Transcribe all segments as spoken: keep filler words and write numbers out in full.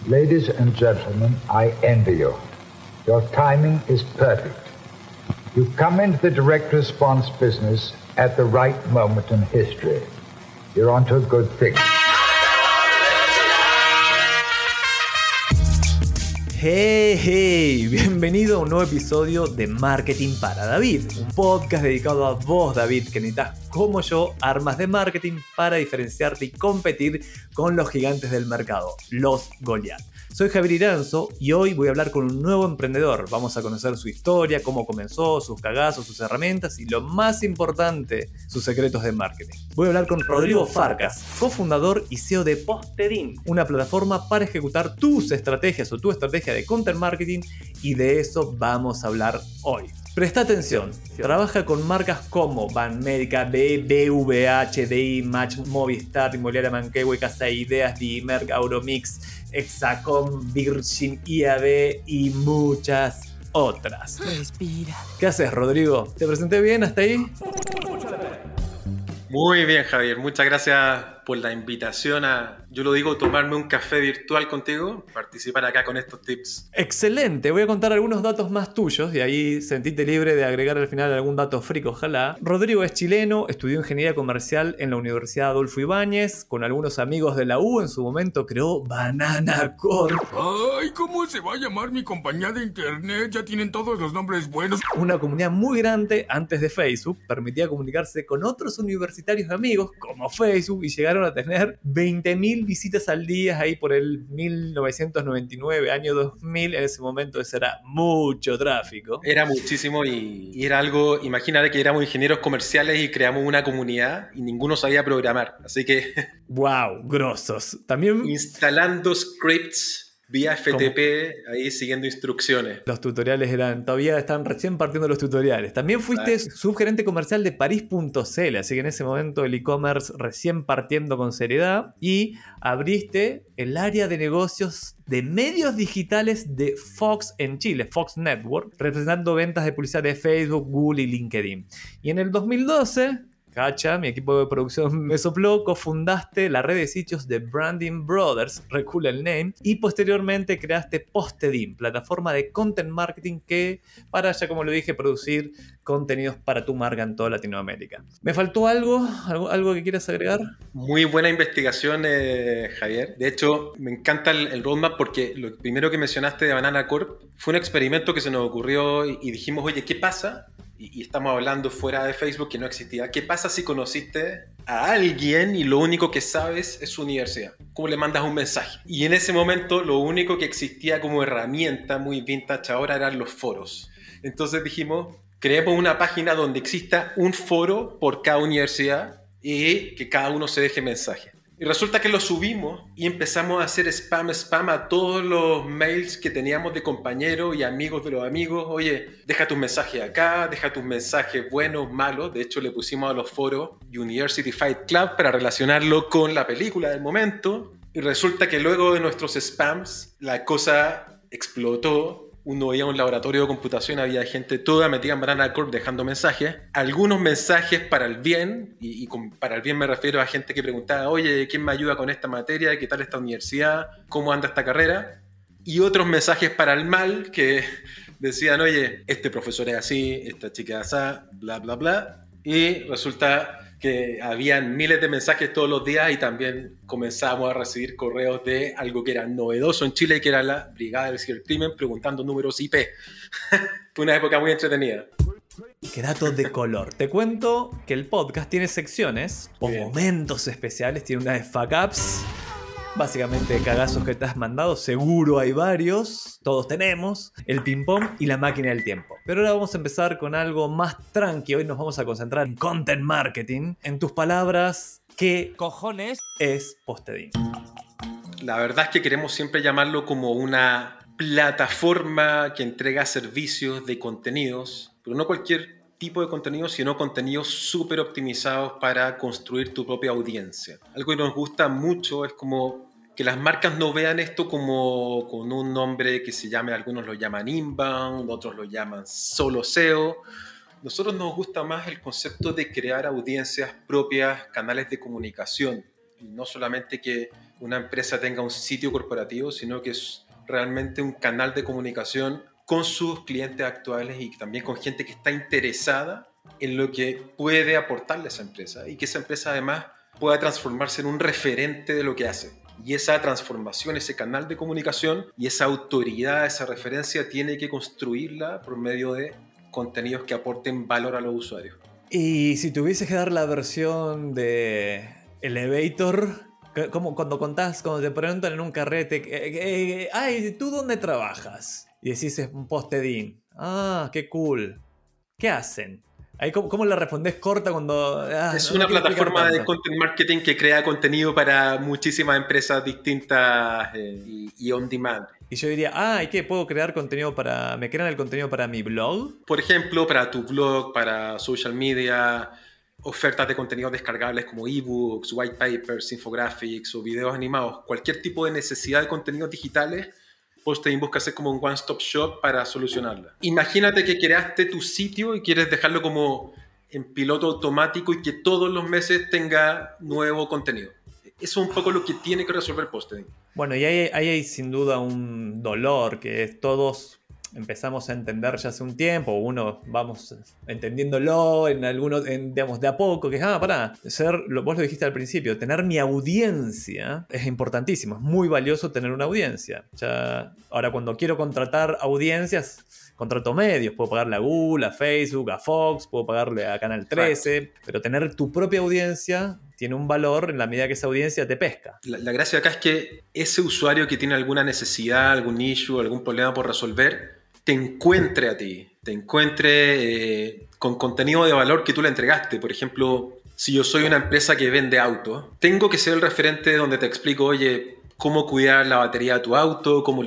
Ladies and gentlemen, I envy you. Your timing is perfect. You come into the direct response business at the right moment in history. You're onto a good thing. Hey, hey, bienvenido a un nuevo episodio de Marketing para David, un podcast dedicado a vos, David, que necesitas, como yo, armas de marketing para diferenciarte y competir con los gigantes del mercado, los Goliath. Soy Javier Iranzo y hoy voy a hablar con un nuevo emprendedor. Vamos a conocer su historia, cómo comenzó, sus cagazos, sus herramientas y lo más importante, sus secretos de marketing. Voy a hablar con Rodrigo Farcas, cofundador y C E O de Postedin, una plataforma para ejecutar tus estrategias o tu estrategia de content marketing, y de eso vamos a hablar hoy. Presta atención, trabaja con marcas como Banmédica, B V H, D I, Match, Movistar, Inmobiliaria Manquehue, Casa Ideas, Dimerc, Euromix, Exacom, Virgin, I A B y muchas otras. Respira. ¿Qué haces, Rodrigo? ¿Te presenté bien hasta ahí? Muy bien, Javier. Muchas gracias por la invitación a, yo lo digo, tomarme un café virtual contigo, participar acá con estos tips. Excelente. Voy a contar algunos datos más tuyos y ahí sentite libre de agregar al final algún dato frico, ojalá. Rodrigo es chileno, estudió Ingeniería Comercial en la Universidad Adolfo Ibáñez, con algunos amigos de la U en su momento creó Banana Corp. Ay, ¿cómo se va a llamar mi compañía de internet? Ya tienen todos los nombres buenos. Una comunidad muy grande antes de Facebook, permitía comunicarse con otros universitarios amigos como Facebook y llegaron a tener veinte mil visitas al día ahí por el mil novecientos noventa y nueve, año dos mil. En ese momento eso era mucho tráfico. Era muchísimo y, y era algo, imagínate que éramos ingenieros comerciales y creamos una comunidad y ninguno sabía programar, así que... ¡Wow! Grosos. También... instalando scripts vía F T P, ¿cómo? Ahí siguiendo instrucciones. Los tutoriales eran, todavía están recién partiendo los tutoriales. También fuiste claro. subgerente comercial de París punto c l, así que en ese momento el e-commerce recién partiendo con seriedad, y abriste el área de negocios de medios digitales de Fox en Chile, Fox Network, representando ventas de publicidad de Facebook, Google y LinkedIn. Y en el dos mil doce... Cacha, mi equipo de producción me sopló, cofundaste la red de sitios de Branding Brothers, recula el name, y posteriormente creaste Postedin, plataforma de content marketing que, para ya como lo dije, producir contenidos para tu marca en toda Latinoamérica. ¿Me faltó algo? ¿Algo, algo que quieras agregar? Muy buena investigación, eh, Javier. De hecho, me encanta el, el roadmap porque lo primero que mencionaste de Banana Corp fue un experimento que se nos ocurrió y, y dijimos, oye, ¿qué pasa? Y, y estamos hablando fuera de Facebook, que no existía. ¿Qué pasa si conociste a alguien y lo único que sabes es su universidad? ¿Cómo le mandas un mensaje? Y en ese momento lo único que existía como herramienta muy vintage ahora eran los foros. Entonces dijimos, creemos una página donde exista un foro por cada universidad y que cada uno se deje mensaje. Y resulta que lo subimos y empezamos a hacer spam, spam a todos los mails que teníamos de compañeros y amigos de los amigos. Oye, deja tus mensajes acá, deja tus mensajes buenos, malos. De hecho, le pusimos a los foros University Fight Club para relacionarlo con la película del momento. Y resulta que luego de nuestros spams, la cosa explotó. Uno veía un laboratorio de computación, había gente toda metida en Banana Corp dejando mensajes. Algunos mensajes para el bien, y, y con, para el bien me refiero a gente que preguntaba, oye, ¿quién me ayuda con esta materia? ¿Qué tal esta universidad? ¿Cómo anda esta carrera? Y otros mensajes para el mal que decían, oye, este profesor es así, esta chica es así, bla, bla, bla. Y resulta que habían miles de mensajes todos los días y también comenzamos a recibir correos de algo que era novedoso en Chile, que era la Brigada del Cibercrimen preguntando números I P. Fue una época muy entretenida. Qué datos de color. Te cuento que el podcast tiene secciones o Bien. momentos especiales, tiene una de fuck ups. Básicamente cagazos que te has mandado, seguro hay varios, todos tenemos, el ping-pong y la máquina del tiempo. Pero ahora vamos a empezar con algo más tranqui, hoy nos vamos a concentrar en content marketing. En tus palabras, ¿qué cojones es Postedin? La verdad es que queremos siempre llamarlo como una plataforma que entrega servicios de contenidos, pero no cualquier tipo de contenido, sino contenidos súper optimizados para construir tu propia audiencia. Algo que nos gusta mucho es como que las marcas no vean esto como con un nombre que se llame, algunos lo llaman inbound, otros lo llaman solo S E O. Nosotros nos gusta más el concepto de crear audiencias propias, canales de comunicación, y no solamente que una empresa tenga un sitio corporativo, sino que es realmente un canal de comunicación con sus clientes actuales y también con gente que está interesada en lo que puede aportarle a esa empresa y que esa empresa además pueda transformarse en un referente de lo que hace. Y esa transformación, ese canal de comunicación y esa autoridad, esa referencia, tiene que construirla por medio de contenidos que aporten valor a los usuarios. Y si tuvieses que dar la versión de Elevator, como cuando contás, cuando te preguntan en un carrete, eh, eh, ay, ¿tú dónde trabajas? Y decís, es un postedín. Ah, qué cool. ¿Qué hacen? Ahí, ¿cómo, cómo le respondés corta cuando...? Ah, es no, una no plataforma de content marketing que crea contenido para muchísimas empresas distintas eh, y, y on demand. Y yo diría, ah, ¿y qué? ¿Puedo crear contenido para... ¿Me crean el contenido para mi blog? Por ejemplo, para tu blog, para social media, ofertas de contenidos descargables como ebooks, white papers, infographics o videos animados. Cualquier tipo de necesidad de contenidos digitales, Postedin busca hacer como un one-stop shop para solucionarla. Imagínate que creaste tu sitio y quieres dejarlo como en piloto automático y que todos los meses tenga nuevo contenido. Eso es un poco lo que tiene que resolver Postedin. Bueno, y ahí, ahí hay sin duda un dolor que es todos empezamos a entender ya hace un tiempo, uno vamos entendiéndolo en algunos, en, digamos, de a poco, que es, ah, pará, ser, lo, vos lo dijiste al principio, tener mi audiencia es importantísimo, es muy valioso tener una audiencia. Ya, ahora, cuando quiero contratar audiencias, contrato medios, puedo pagarle a Google, a Facebook, a Fox, puedo pagarle a Canal trece, right. Pero tener tu propia audiencia tiene un valor en la medida que esa audiencia te pesca. La, la gracia acá es que ese usuario que tiene alguna necesidad, algún issue, algún problema por resolver, te encuentre a ti, te encuentre eh, con contenido de valor que tú le entregaste. Por ejemplo, si yo soy una empresa que vende autos, tengo que ser el referente donde te explico, oye, cómo cuidar la batería de tu auto, cómo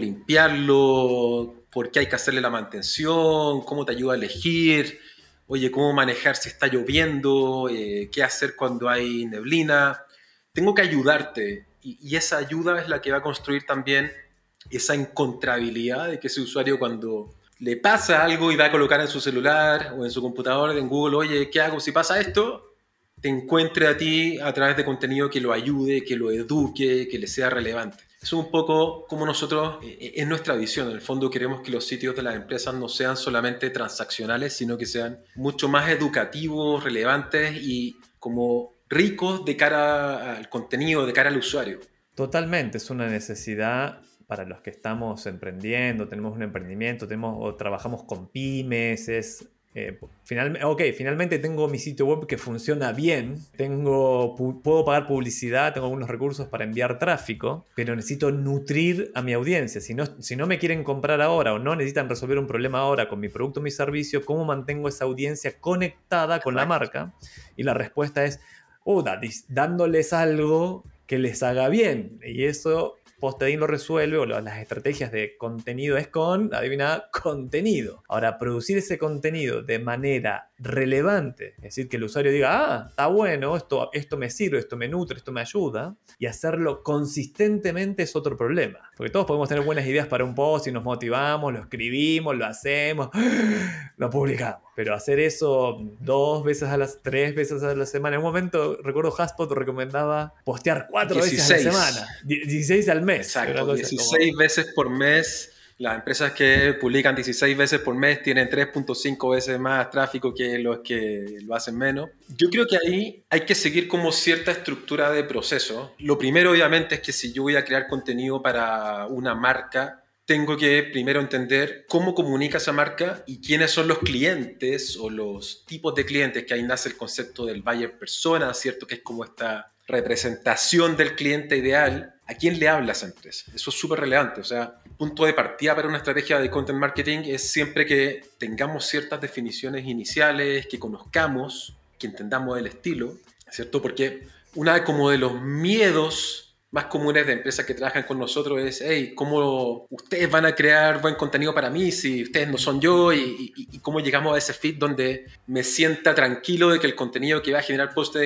limpiarlo, por qué hay que hacerle la mantención, cómo te ayuda a elegir, oye, cómo manejar si está lloviendo, eh, qué hacer cuando hay neblina. Tengo que ayudarte y, y esa ayuda es la que va a construir también esa encontrabilidad de que ese usuario cuando le pasa algo y va a colocar en su celular o en su computador, en Google, oye, ¿qué hago si pasa esto? Te encuentre a ti a través de contenido que lo ayude, que lo eduque, que le sea relevante. Eso es un poco como nosotros, eh, es nuestra visión. En el fondo queremos que los sitios de las empresas no sean solamente transaccionales, sino que sean mucho más educativos, relevantes y como ricos de cara al contenido, de cara al usuario. Totalmente, es una necesidad para los que estamos emprendiendo, tenemos un emprendimiento, tenemos, o trabajamos con pymes, es... Eh, final, ok, finalmente tengo mi sitio web que funciona bien, tengo, pu- puedo pagar publicidad, tengo algunos recursos para enviar tráfico, pero necesito nutrir a mi audiencia. Si no, si no me quieren comprar ahora o no necesitan resolver un problema ahora con mi producto o mi servicio, ¿cómo mantengo esa audiencia conectada con la marca? Y la respuesta es, oh, dándoles algo que les haga bien. Y eso Postedin lo resuelve, o las estrategias de contenido es con, adivina, contenido. Ahora, producir ese contenido de manera relevante, es decir, que el usuario diga, ah, está bueno, esto, esto me sirve, esto me nutre, esto me ayuda, y hacerlo consistentemente es otro problema. Porque todos podemos tener buenas ideas para un post y nos motivamos, lo escribimos, lo hacemos, lo publicamos. Pero hacer eso dos veces a las, tres veces a la semana. En un momento, recuerdo, HubSpot recomendaba postear cuatro dieciséis veces a la semana. dieciséis al mes. Exacto, dieciséis como... veces por mes. Las empresas que publican dieciséis veces por mes tienen tres punto cinco veces más tráfico que los que lo hacen menos. Yo creo que ahí hay que seguir como cierta estructura de proceso. Lo primero, obviamente, es que si yo voy a crear contenido para una marca, tengo que primero entender cómo comunica esa marca y quiénes son los clientes o los tipos de clientes, que ahí nace el concepto del buyer persona, ¿cierto? Que es como esta representación del cliente ideal. ¿A quién le habla esa empresa? Eso es súper relevante. O sea, el punto de partida para una estrategia de content marketing es siempre que tengamos ciertas definiciones iniciales, que conozcamos, que entendamos el estilo, ¿cierto? Porque una como de los miedos más comunes de empresas que trabajan con nosotros es, hey, ¿cómo ustedes van a crear buen contenido para mí si ustedes no son yo? Y, y, y cómo llegamos a ese feed donde me sienta tranquilo de que el contenido que va a generar Postedin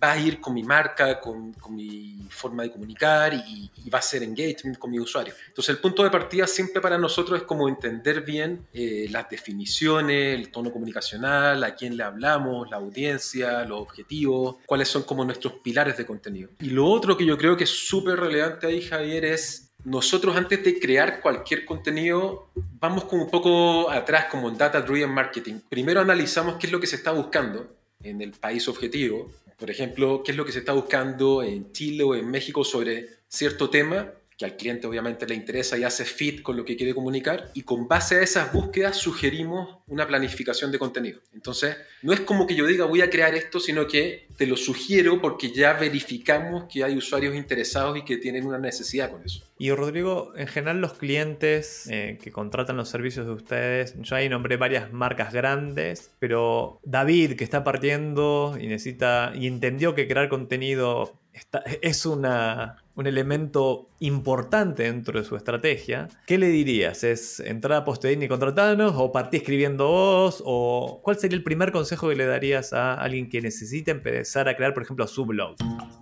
va a ir con mi marca, con, con mi forma de comunicar y, y va a ser engagement con mi usuario. Entonces el punto de partida siempre para nosotros es como entender bien eh, las definiciones, el tono comunicacional, a quién le hablamos, la audiencia, los objetivos, cuáles son como nuestros pilares de contenido. Y lo otro que yo creo que es súper relevante ahí, Javier, es nosotros antes de crear cualquier contenido vamos como un poco atrás como en Data Driven Marketing. Primero analizamos qué es lo que se está buscando en el país objetivo. Por ejemplo, qué es lo que se está buscando en Chile o en México sobre cierto tema que al cliente obviamente le interesa y hace fit con lo que quiere comunicar, y con base a esas búsquedas sugerimos una planificación de contenido. Entonces, no es como que yo diga voy a crear esto, sino que te lo sugiero porque ya verificamos que hay usuarios interesados y que tienen una necesidad con eso. Y Rodrigo, en general los clientes eh, que contratan los servicios de ustedes, yo ahí nombré varias marcas grandes, pero David, que está partiendo y necesita y entendió que crear contenido está, es una, un elemento importante dentro de su estrategia, ¿qué le dirías? ¿Es entrar a Postedin y contratarnos o partí escribiendo vos? ¿O cuál sería el primer consejo que le darías a alguien que necesite empezar a crear, por ejemplo, su blog?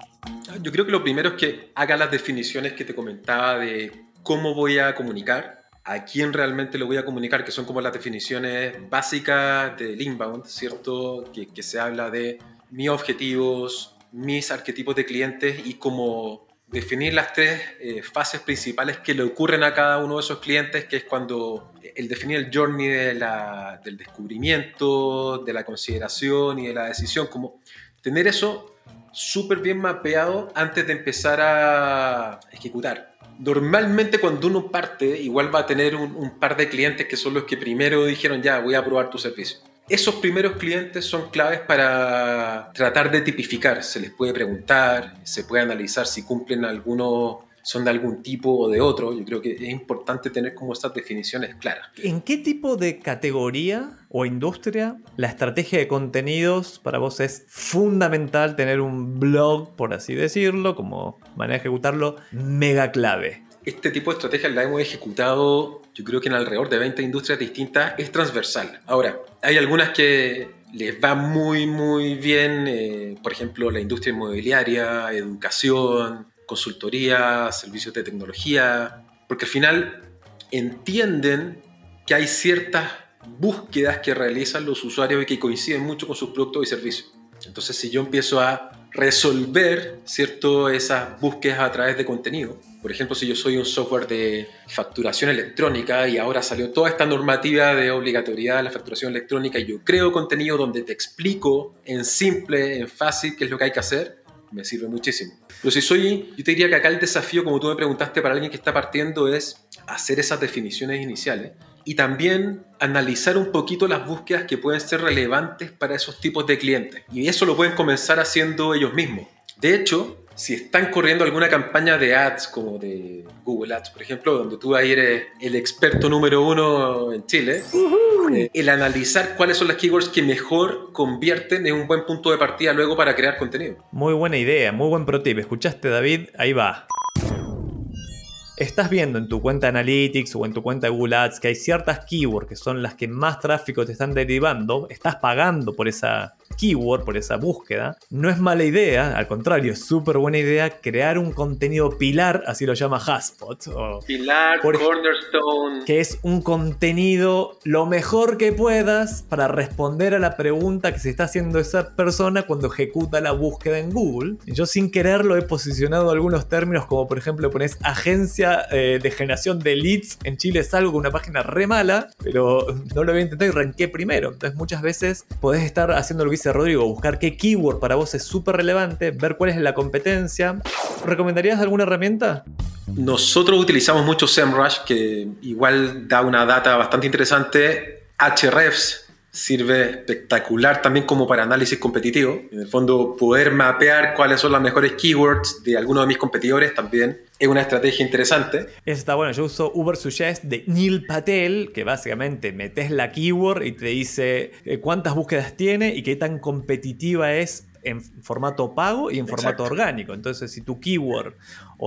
Yo creo que lo primero es que haga las definiciones que te comentaba de cómo voy a comunicar, a quién realmente lo voy a comunicar, que son como las definiciones básicas del inbound, ¿cierto? Que, que se habla de mis objetivos, mis arquetipos de clientes y cómo definir las tres eh, fases principales que le ocurren a cada uno de esos clientes, que es cuando el definir el journey de la, del descubrimiento, de la consideración y de la decisión, como tener eso súper bien mapeado antes de empezar a ejecutar. Normalmente cuando uno parte, igual va a tener un, un par de clientes que son los que primero dijeron ya, voy a probar tu servicio. Esos primeros clientes son claves para tratar de tipificar. Se les puede preguntar, se puede analizar si cumplen algunos, son de algún tipo o de otro. Yo creo que es importante tener como estas definiciones claras. ¿En qué tipo de categoría o industria la estrategia de contenidos para vos es fundamental tener un blog, por así decirlo, como manera de ejecutarlo, mega clave? Este tipo de estrategias la hemos ejecutado, yo creo que en alrededor de veinte industrias distintas, es transversal. Ahora, hay algunas que les va muy, muy bien, eh, por ejemplo, la industria inmobiliaria, educación, consultoría, servicios de tecnología, porque al final entienden que hay ciertas búsquedas que realizan los usuarios y que coinciden mucho con sus productos y servicios. Entonces, si yo empiezo a resolver, ¿cierto?, esas búsquedas a través de contenido, por ejemplo, si yo soy un software de facturación electrónica y ahora salió toda esta normativa de obligatoriedad de la facturación electrónica y yo creo contenido donde te explico en simple, en fácil, qué es lo que hay que hacer, me sirve muchísimo. Pero si soy, yo te diría que acá el desafío, como tú me preguntaste, para alguien que está partiendo es hacer esas definiciones iniciales y también analizar un poquito las búsquedas que pueden ser relevantes para esos tipos de clientes. Y eso lo pueden comenzar haciendo ellos mismos. De hecho, si están corriendo alguna campaña de ads, como de Google Ads, por ejemplo, donde tú ahí eres el experto número uno en Chile, uh-huh. eh, el analizar cuáles son las keywords que mejor convierten es un buen punto de partida luego para crear contenido. Muy buena idea, muy buen pro tip. ¿Escuchaste, David? Ahí va. Estás viendo en tu cuenta de Analytics o en tu cuenta de Google Ads que hay ciertas keywords que son las que más tráfico te están derivando, estás pagando por esa keyword, por esa búsqueda. No es mala idea, al contrario, es súper buena idea crear un contenido pilar, así lo llama HubSpot. O pilar, por, cornerstone. Que es un contenido lo mejor que puedas para responder a la pregunta que se está haciendo esa persona cuando ejecuta la búsqueda en Google. Yo sin quererlo he posicionado algunos términos como por ejemplo pones agencia eh, de generación de leads. En Chile es algo con una página re mala, pero no lo había intentado y ranqué primero. Entonces muchas veces podés estar haciendo lo que dice Rodrigo, buscar qué keyword para vos es súper relevante, ver cuál es la competencia. ¿Recomendarías alguna herramienta? Nosotros utilizamos mucho SEMrush, que igual da una data bastante interesante. Ahrefs sirve espectacular también como para análisis competitivo. En el fondo, poder mapear cuáles son las mejores keywords de algunos de mis competidores también es una estrategia interesante. Eso está bueno. Yo uso Ubersuggest de Neil Patel, que básicamente metes la keyword y te dice cuántas búsquedas tiene y qué tan competitiva es en formato pago y en formato Exacto. orgánico. Entonces, si tu keyword o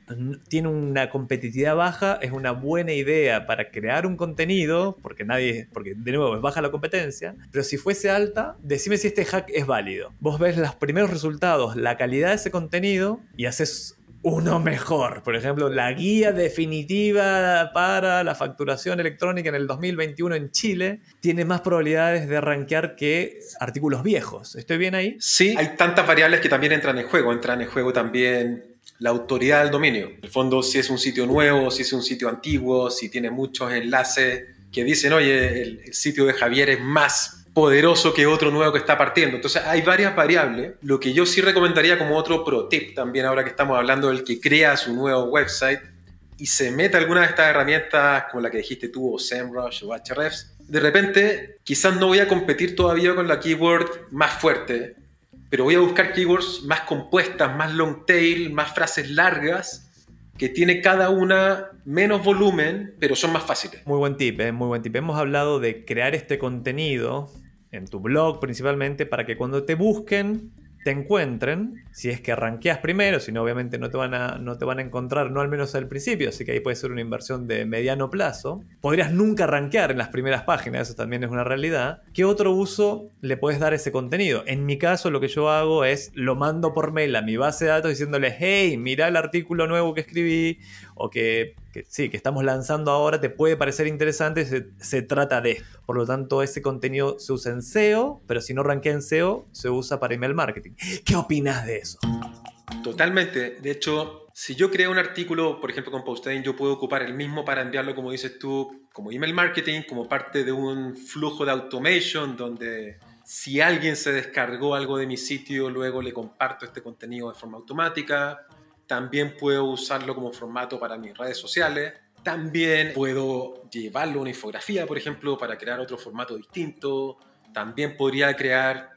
tiene una competitividad baja, es una buena idea para crear un contenido, porque nadie, porque de nuevo es baja la competencia, pero si fuese alta, decime si este hack es válido. Vos ves los primeros resultados, la calidad de ese contenido y haces uno mejor. Por ejemplo, la guía definitiva para la facturación electrónica en el dos mil veintiuno en Chile tiene más probabilidades de rankear que artículos viejos. ¿Estoy bien ahí? Sí, hay tantas variables que también entran en juego. Entran en juego también la autoridad del dominio. En el fondo, si es un sitio nuevo, si es un sitio antiguo, si tiene muchos enlaces que dicen, oye, el, el sitio de Javier es más poderoso que otro nuevo que está partiendo. Entonces hay varias variables. Lo que yo sí recomendaría como otro pro tip también, ahora que estamos hablando del que crea su nuevo website y se mete alguna de estas herramientas como la que dijiste tú, o SEMrush o Ahrefs, de repente quizás no voy a competir todavía con la keyword más fuerte, pero voy a buscar keywords más compuestas, más long tail, más frases largas, que tiene cada una menos volumen, pero son más fáciles. Muy buen tip, ¿eh? Muy buen tip. Hemos hablado de crear este contenido en tu blog principalmente para que cuando te busquen te encuentren, si es que rankeas primero, si no obviamente no te van a, no te van a encontrar, no al menos al principio, así que ahí puede ser una inversión de mediano plazo. Podrías nunca rankear en las primeras páginas, eso también es una realidad. ¿Qué otro uso le puedes dar a ese contenido? En mi caso lo que yo hago es lo mando por mail a mi base de datos diciéndole, hey, mira el artículo nuevo que escribí, o que, que sí, que estamos lanzando ahora, te puede parecer interesante, se, se trata de. Por lo tanto, ese contenido se usa en S E O, pero si no rankea en S E O, se usa para email marketing. ¿Qué opinas de eso? Totalmente. De hecho, si yo creo un artículo, por ejemplo, con Postein, yo puedo ocupar el mismo para enviarlo, como dices tú, como email marketing, como parte de un flujo de automation, donde si alguien se descargó algo de mi sitio, luego le comparto este contenido de forma automática. También puedo usarlo como formato para mis redes sociales. También puedo llevarlo a una infografía, por ejemplo, para crear otro formato distinto. También podría crear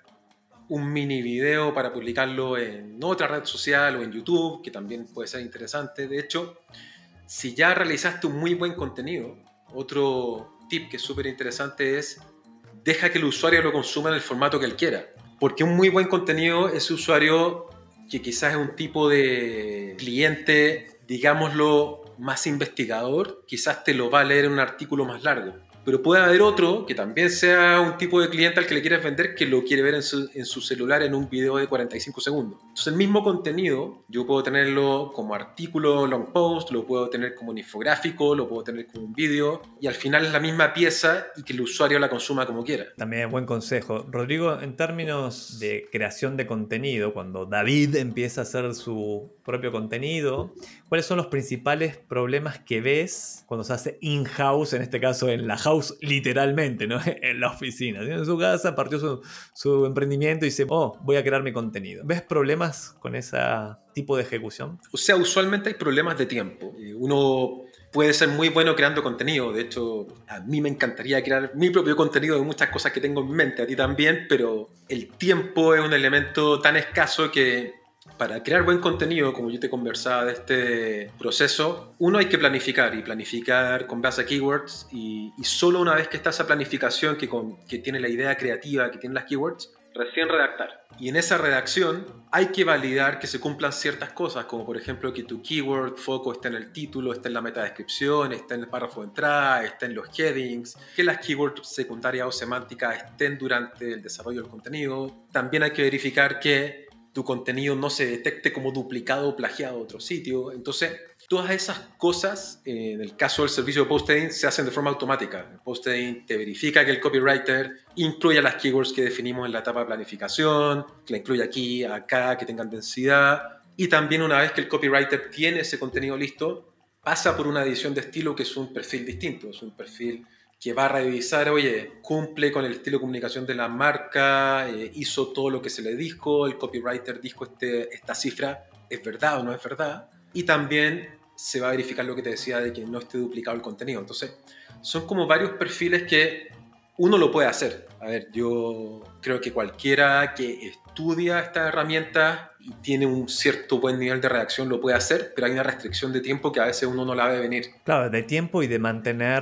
un mini video para publicarlo en otra red social o en YouTube, que también puede ser interesante. De hecho, si ya realizaste un muy buen contenido, otro tip que es súper interesante es deja que el usuario lo consuma en el formato que él quiera. Porque un muy buen contenido, ese usuario que quizás es un tipo de cliente, digámoslo, más investigador, quizás te lo va a leer en un artículo más largo. Pero puede haber otro que también sea un tipo de cliente al que le quieres vender que lo quiere ver en su, en su celular en un video de cuarenta y cinco segundos. Entonces el mismo contenido yo puedo tenerlo como artículo long post, lo puedo tener como un infográfico, lo puedo tener como un video y al final es la misma pieza y que el usuario la consuma como quiera. También buen consejo. Rodrigo, en términos de creación de contenido, cuando David empieza a hacer su propio contenido, ¿cuáles son los principales problemas que ves cuando se hace in-house, en este caso en la house literalmente, ¿no? En la oficina? En su casa partió su, su emprendimiento y dice, oh, voy a crear mi contenido. ¿Ves problemas con ese tipo de ejecución? O sea, usualmente hay problemas de tiempo. Uno puede ser muy bueno creando contenido. De hecho, a mí me encantaría crear mi propio contenido de muchas cosas que tengo en mente, a ti también, pero el tiempo es un elemento tan escaso que para crear buen contenido, como yo te conversaba de este proceso, uno hay que planificar y planificar con base a keywords y, y solo una vez que está esa planificación que, con, que tiene la idea creativa, que tiene las keywords, recién redactar. Y en esa redacción hay que validar que se cumplan ciertas cosas, como por ejemplo que tu keyword foco esté en el título, esté en la metadescripción, esté en el párrafo de entrada, esté en los headings, que las keywords secundarias o semánticas estén durante el desarrollo del contenido. También hay que verificar que tu contenido no se detecte como duplicado o plagiado a otro sitio. Entonces, todas esas cosas, eh, en el caso del servicio de Postein, se hacen de forma automática. Postein te verifica que el copywriter incluya las keywords que definimos en la etapa de planificación, que la incluya aquí, acá, que tengan densidad. Y también una vez que el copywriter tiene ese contenido listo, pasa por una edición de estilo que es un perfil distinto, es un perfil que va a revisar, oye, cumple con el estilo de comunicación de la marca, eh, hizo todo lo que se le dijo, el copywriter dijo este, esta cifra, ¿es verdad o no es verdad? Y también se va a verificar lo que te decía de que no esté duplicado el contenido. Entonces, son como varios perfiles que uno lo puede hacer. A ver, yo creo que cualquiera que estudia estas herramientas y tiene un cierto buen nivel de redacción lo puede hacer, pero hay una restricción de tiempo que a veces uno no la ve venir. Claro, de tiempo y de mantener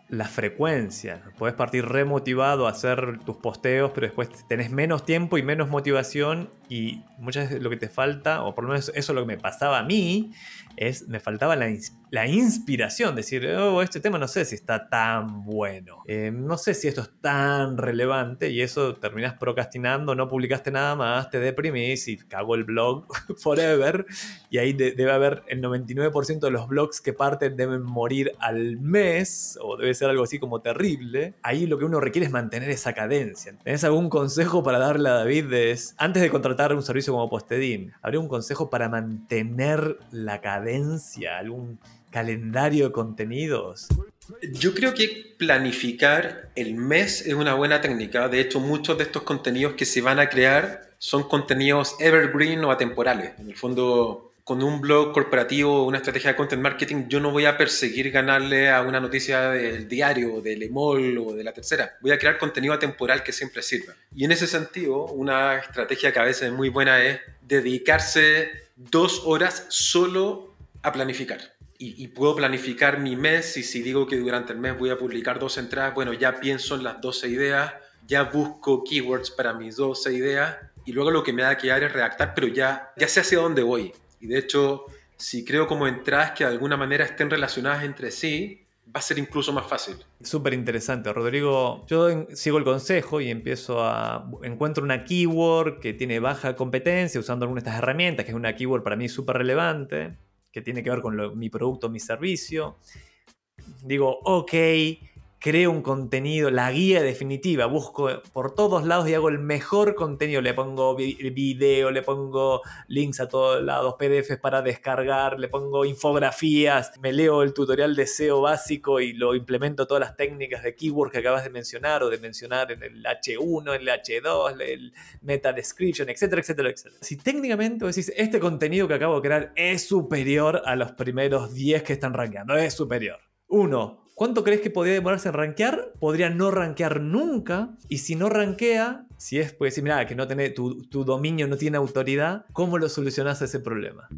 la frecuencia. Podés partir remotivado a hacer tus posteos, pero después tenés menos tiempo y menos motivación, y muchas veces lo que te falta, o por lo menos eso es lo que me pasaba a mí, es me faltaba la, ins- la inspiración, decir, oh, este tema no sé si está tan bueno, eh, no sé si esto es tan relevante, y eso terminás procrastinando, no publicaste nada más, te deprimís y cago el blog forever, y ahí de- debe haber el noventa y nueve por ciento de los blogs que parten deben morir al mes, o debe ser algo así como terrible. Ahí lo que uno requiere es mantener esa cadencia. ¿Tenés algún consejo para darle a David de, antes de contratar un servicio como Postedim? ¿Habría un consejo para mantener la cadencia? ¿Algún calendario de contenidos? Yo creo que planificar el mes es una buena técnica. De hecho, muchos de estos contenidos que se van a crear son contenidos evergreen o atemporales. En el fondo, con un blog corporativo o una estrategia de content marketing, yo no voy a perseguir ganarle a una noticia del diario, del E M O L o de La Tercera. Voy a crear contenido atemporal que siempre sirva. Y en ese sentido, una estrategia que a veces es muy buena es dedicarse dos horas solo a planificar. Y, y puedo planificar mi mes, y si digo que durante el mes voy a publicar dos entradas, bueno, ya pienso en las doce ideas, ya busco keywords para mis doce ideas, y luego lo que me va a quedar es redactar, pero ya, ya sé hacia dónde voy. Y de hecho, si creo como entradas que de alguna manera estén relacionadas entre sí, va a ser incluso más fácil. Súper interesante, Rodrigo. Yo en- sigo el consejo y empiezo a... Encuentro una keyword que tiene baja competencia usando alguna de estas herramientas, que es una keyword para mí súper relevante, que tiene que ver con lo- mi producto, mi servicio. Digo, ok, creo un contenido, la guía definitiva, busco por todos lados y hago el mejor contenido. Le pongo vi- video, le pongo links a todos lados, P D Fs para descargar, le pongo infografías, me leo el tutorial de S E O básico y lo implemento todas las técnicas de keyword que acabas de mencionar o de mencionar en el H uno, en el H dos, el meta description, etcétera, etcétera, etcétera. Si técnicamente vos decís, este contenido que acabo de crear es superior a los primeros diez que están rankeando, es superior. Uno, ¿cuánto crees que podría demorarse en rankear? Podría no rankear nunca. Y si no rankea, si es, puedes decir, mira, que no tiene, tu, tu dominio no tiene autoridad, ¿cómo lo solucionás ese problema?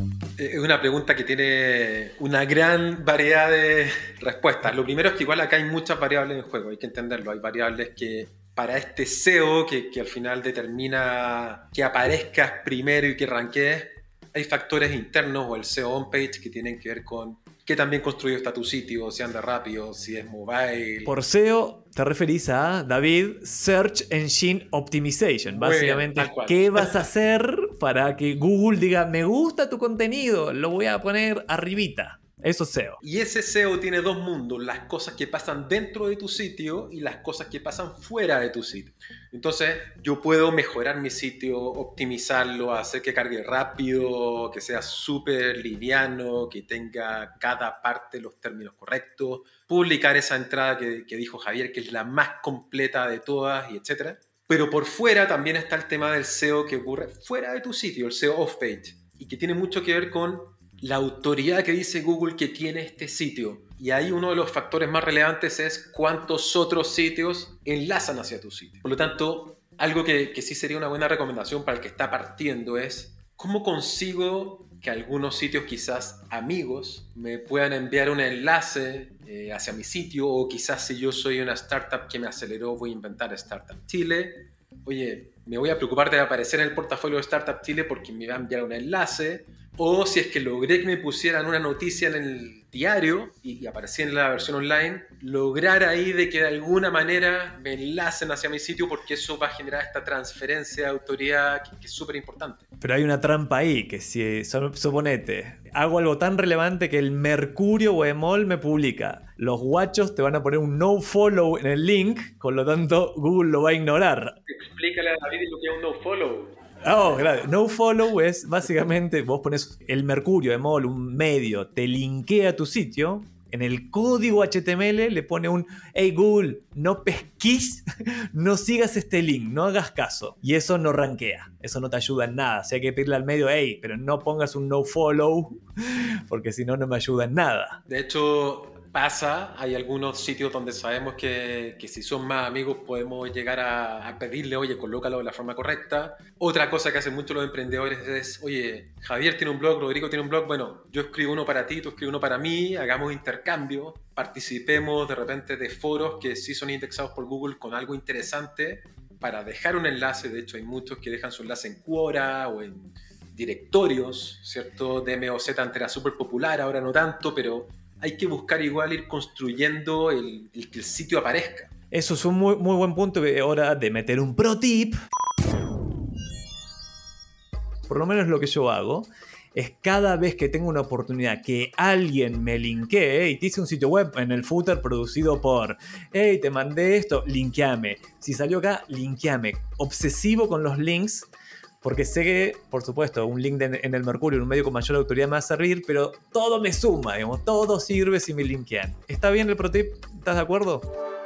Es una pregunta que tiene una gran variedad de respuestas. Lo primero es que igual acá hay muchas variables en juego, hay que entenderlo. Hay variables que para este S E O, que, que al final determina que aparezcas primero y que rankees, hay factores internos o el S E O on-page que tienen que ver con qué tan bien construido está tu sitio, si anda rápido, si es mobile. Por S E O te referís a, David, Search Engine Optimization. Muy Básicamente, bien, tal cual. ¿qué vas a hacer para que Google diga, me gusta tu contenido, lo voy a poner arribita? Eso es S E O. Y ese S E O tiene dos mundos, las cosas que pasan dentro de tu sitio y las cosas que pasan fuera de tu sitio. Entonces, yo puedo mejorar mi sitio, optimizarlo, hacer que cargue rápido, que sea súper liviano, que tenga cada parte los términos correctos, publicar esa entrada que, que dijo Javier, que es la más completa de todas, y etcétera. Pero por fuera también está el tema del S E O que ocurre fuera de tu sitio, el S E O off-page, y que tiene mucho que ver con la autoridad que dice Google que tiene este sitio. Y ahí uno de los factores más relevantes es cuántos otros sitios enlazan hacia tu sitio. Por lo tanto, algo que, que sí sería una buena recomendación para el que está partiendo es cómo consigo que algunos sitios, quizás amigos, me puedan enviar un enlace eh, hacia mi sitio, o quizás si yo soy una startup que me aceleró, voy a inventar Startup Chile. Oye, me voy a preocupar de aparecer en el portafolio de Startup Chile porque me va a enviar un enlace. O si es que logré que me pusieran una noticia en el diario y, y aparecí en la versión online, lograr ahí de que de alguna manera me enlacen hacia mi sitio, porque eso va a generar esta transferencia de autoridad que, que es súper importante. Pero hay una trampa ahí, que si, suponete, hago algo tan relevante que el Mercurio o E M O L me publica, los guachos te van a poner un no follow en el link, con lo tanto Google lo va a ignorar. Explícale a David lo que es un no follow. Oh, claro. No follow es básicamente, vos pones el Mercurio, E M O L, un medio, te linkea a tu sitio, en el código H T M L le pone un hey Google, no pesquís, no sigas este link, no hagas caso. Y eso no rankea, eso no te ayuda en nada. O sea, hay que pedirle al medio, hey, pero no pongas un no follow, porque si no, no me ayuda en nada. De hecho, pasa, hay algunos sitios donde sabemos que, que si son más amigos podemos llegar a, a pedirle, oye, colócalo de la forma correcta. Otra cosa que hacen mucho los emprendedores es, oye, Javier tiene un blog, Rodrigo tiene un blog, bueno, yo escribo uno para ti, tú escribes uno para mí, hagamos intercambio, participemos de repente de foros que sí son indexados por Google con algo interesante para dejar un enlace. De hecho, hay muchos que dejan su enlace en Quora o en directorios, ¿cierto? D M O Z antes era súper popular, ahora no tanto, pero hay que buscar igual ir construyendo el, el que el sitio aparezca. Eso es un muy, muy buen punto. Hora de meter un pro tip. Por lo menos lo que yo hago es cada vez que tengo una oportunidad que alguien me linkee y te hice un sitio web en el footer producido por, hey, te mandé esto, linkeame. Si salió acá, linkeame. Obsesivo con los links, porque sé que, por supuesto, un link de, en el Mercurio, en un medio con mayor autoridad me va a servir, pero todo me suma, digamos, todo sirve si me linkean. ¿Está bien el pro tip? ¿Estás de acuerdo?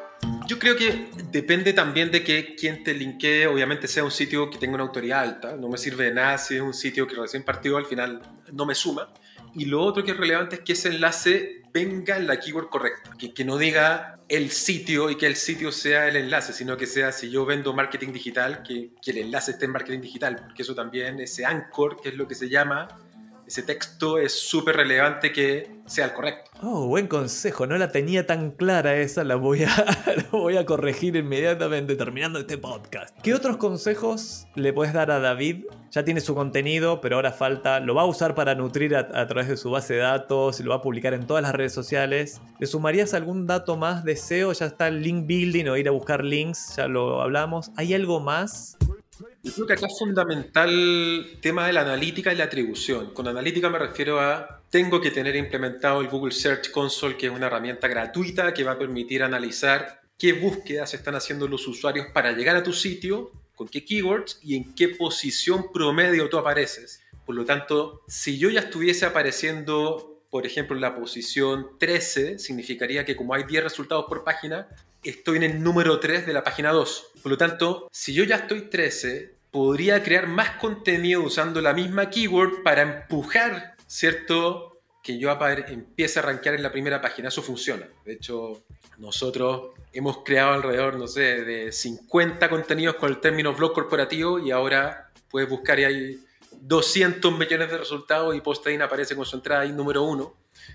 Yo creo que depende también de que quien te linkee, obviamente sea un sitio que tenga una autoridad alta. No me sirve de nada si es un sitio que recién partió, al final no me suma. Y lo otro que es relevante es que ese enlace venga en la keyword correcta. Que, que no diga el sitio y que el sitio sea el enlace, sino que sea, si yo vendo marketing digital, que, que el enlace esté en marketing digital. Porque eso también, ese anchor, que es lo que se llama, ese texto es súper relevante que sea el correcto. Oh, buen consejo. No la tenía tan clara esa. La voy a, la voy a corregir inmediatamente terminando este podcast. ¿Qué otros consejos le puedes dar a David? Ya tiene su contenido, pero ahora falta... Lo va a usar para nutrir a, a través de su base de datos. Lo va a publicar en todas las redes sociales. ¿Le sumarías algún dato más de S E O? Ya está el link building o ir a buscar links. Ya lo hablamos. ¿Hay algo más? Yo creo que acá es fundamental el tema de la analítica y la atribución. Con analítica me refiero a tengo que tener implementado el Google Search Console, que es una herramienta gratuita que va a permitir analizar qué búsquedas están haciendo los usuarios para llegar a tu sitio, con qué keywords y en qué posición promedio tú apareces. Por lo tanto, si yo ya estuviese apareciendo, por ejemplo, en la posición trece, significaría que como hay diez resultados por página, estoy en el número tres de la página dos. Por lo tanto, si yo ya estoy trece, podría crear más contenido usando la misma keyword para empujar, ¿cierto?, que yo empiece a rankear en la primera página. Eso funciona. De hecho, nosotros hemos creado alrededor, no sé, de cincuenta contenidos con el término blog corporativo y ahora puedes buscar y hay doscientos millones de resultados y Posttrain aparece con su entrada ahí número uno.